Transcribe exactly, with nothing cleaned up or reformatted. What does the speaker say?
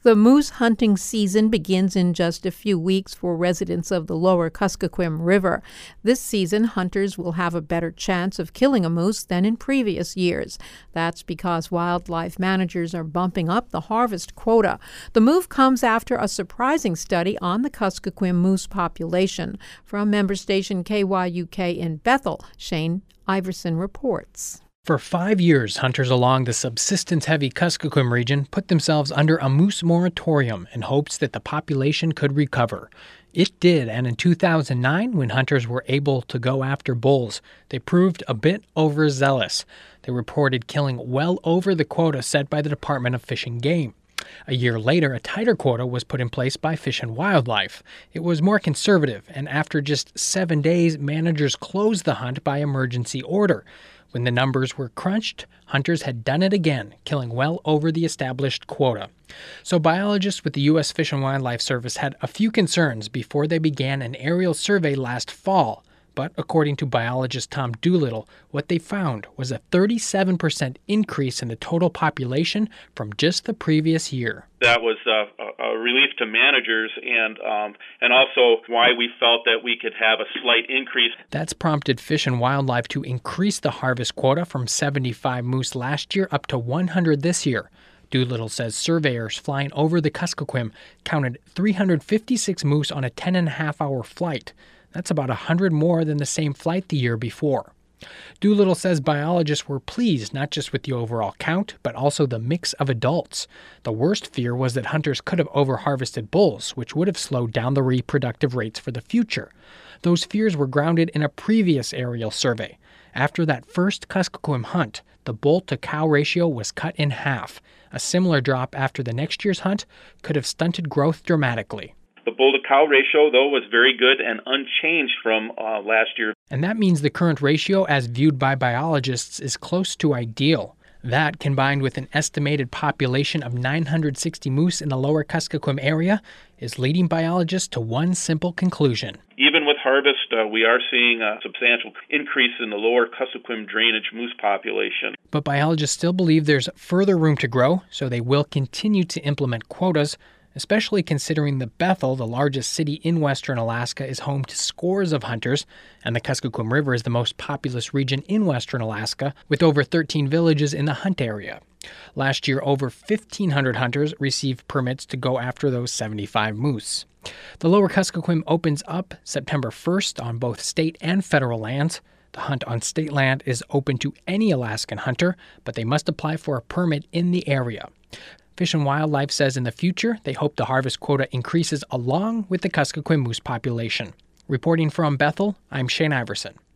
The moose hunting season begins in just a few weeks for residents of the lower Kuskokwim River. This season, hunters will have a better chance of killing a moose than in previous years. That's because wildlife managers are bumping up the harvest quota. The move comes after a surprising study on the Kuskokwim moose population. From member station K Y U K in Bethel, Shane Iverson reports. For five years, hunters along the subsistence-heavy Kuskokwim region put themselves under a moose moratorium in hopes that the population could recover. It did, and in two thousand nine, when hunters were able to go after bulls, they proved a bit overzealous. They reported killing well over the quota set by the Department of Fish and Game. A year later, a tighter quota was put in place by Fish and Wildlife. It was more conservative, and after just seven days, managers closed the hunt by emergency order. When the numbers were crunched, hunters had done it again, killing well over the established quota. So biologists with the U S Fish and Wildlife Service had a few concerns before they began an aerial survey last fall. But according to biologist Tom Doolittle, what they found was a thirty-seven percent increase in the total population from just the previous year. That was a, a relief to managers and um, and also why we felt that we could have a slight increase. That's prompted Fish and Wildlife to increase the harvest quota from seventy-five moose last year up to one hundred this year. Doolittle says surveyors flying over the Kuskokwim counted three hundred fifty-six moose on a ten and a half hour flight. That's about one hundred more than the same flight the year before. Doolittle says biologists were pleased not just with the overall count, but also the mix of adults. The worst fear was that hunters could have over-harvested bulls, which would have slowed down the reproductive rates for the future. Those fears were grounded in a previous aerial survey. After that first Kuskokwim hunt, the bull-to-cow ratio was cut in half. A similar drop after the next year's hunt could have stunted growth dramatically. The bull-to-cow ratio, though, was very good and unchanged from uh, last year. And that means the current ratio, as viewed by biologists, is close to ideal. That, combined with an estimated population of nine hundred sixty moose in the lower Kuskokwim area, is leading biologists to one simple conclusion. Even with harvest, uh, we are seeing a substantial increase in the lower Kuskokwim drainage moose population. But biologists still believe there's further room to grow, so they will continue to implement quotas, especially considering that Bethel, the largest city in western Alaska, is home to scores of hunters, and the Kuskokwim River is the most populous region in western Alaska, with over thirteen villages in the hunt area. Last year, over fifteen hundred hunters received permits to go after those seventy-five moose. The lower Kuskokwim opens up September first on both state and federal lands. The hunt on state land is open to any Alaskan hunter, but they must apply for a permit in the area. Fish and Wildlife says in the future, they hope the harvest quota increases along with the Kuskokwim moose population. Reporting from Bethel, I'm Shane Iverson.